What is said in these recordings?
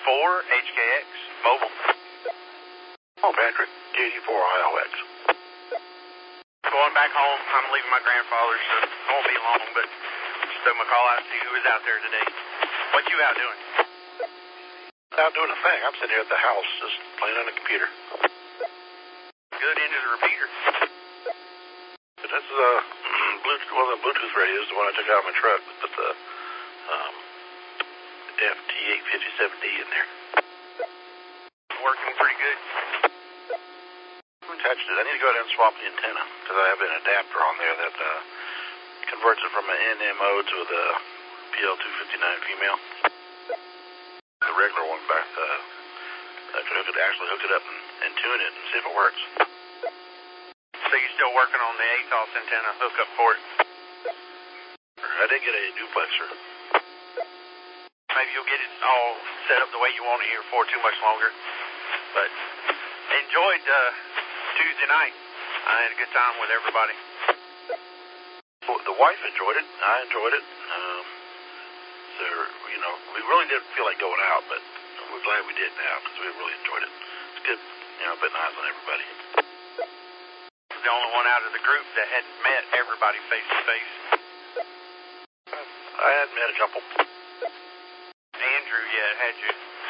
KO4 HKX mobile. Oh, Patrick, KD4 IOX. Going back home. I'm leaving my grandfather's, so it won't be long, but just throw my call out to see who is out there today. What you out doing? Not doing a thing. I'm sitting here at the house just playing on the computer. Good into the repeater. But this is Bluetooth, one of the Bluetooth radios, the one I took out of my truck, with the FT857D in there. Working pretty good. Attached it. I need to go ahead and swap the antenna because I have an adapter on there that converts it from an NMO to the PL259 female. The regular one back. I could actually hook it up and tune it and see if it works. So you're still working on the ATOS antenna hookup for it? I did get a duplexer. Maybe you'll get it all set up the way you want it here for too much longer. But enjoyed Tuesday night. I had a good time with everybody. Well, the wife enjoyed it. I enjoyed it. So, you know, we really didn't feel like going out, but we're glad we did now because we really enjoyed it. It's good, you know, putting eyes on everybody. The only one out of the group that hadn't met everybody face to face. I had met a couple. Andrew, yeah, had you?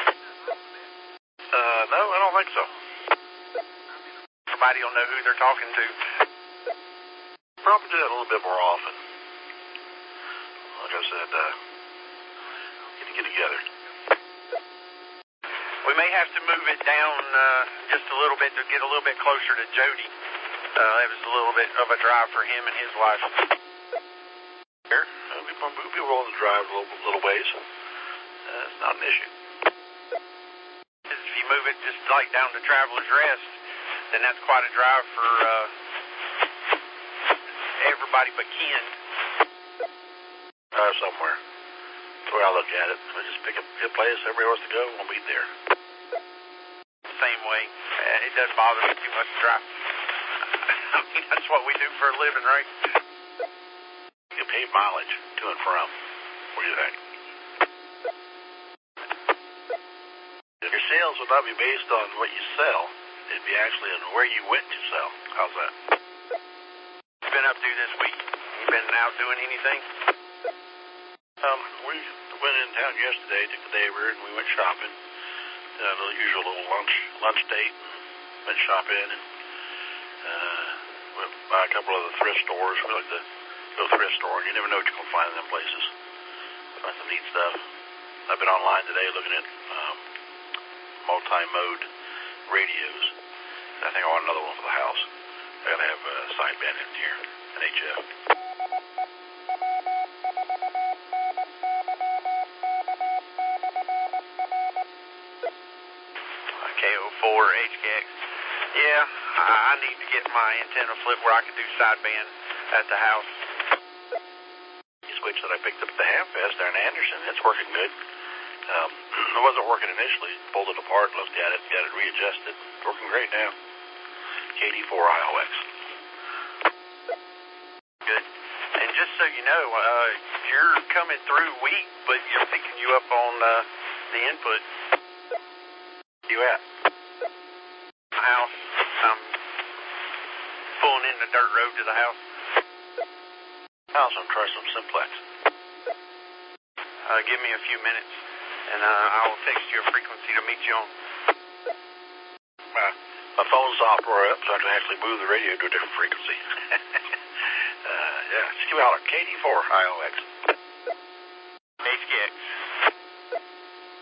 No, I don't think so. Everybody will know who they're talking to. Probably do that a little bit more often. Like I said, get together. We may have to move it down just a little bit to get a little bit closer to Jody. It was a little bit of a drive for him and his wife. Sure. We'll be willing to drive a little ways. It's not an issue. If you move it just like down to Traveler's Rest, then that's quite a drive for everybody but Ken. Somewhere. That's where I look at it. We just pick a good place, everybody wants to go, we'll meet there. Same way. It doesn't bother me too much to drive. I mean, that's what we do for a living, right? You pay mileage to and from. What do you think? Your sales would not be based on what you sell. It'd be actually on where you went to sell. How's that? What you been up to this week? You been out doing anything? We went in town yesterday, took the day and we went shopping. The usual little lunch date. Went shopping and went by a couple of the thrift stores. We like to go thrift store. You never know what you're going to find in them places. Find some neat stuff. I've been online today looking at multi-mode radios. I think I want another one for the house. I gotta have a sideband in here, an HF. KO4 HKX. Yeah, I need to get my antenna flipped where I can do sideband at the house. The switch that I picked up at the Hamfest there in Anderson, it's working good. It wasn't working initially. Pulled it apart, looked at it, got it readjusted. Working great now. KD4 IOX. Good. And just so you know, you're coming through weak, but you're picking you up on the input. Where you at? My house. I'm pulling in the dirt road to the house. I'll try some Simplex. Give me a few minutes, and I'll text you a frequency to meet you on. My phone's software up, so I can actually move the radio to a different frequency. Yeah, just give me a holler. KD4 IOX. HKX.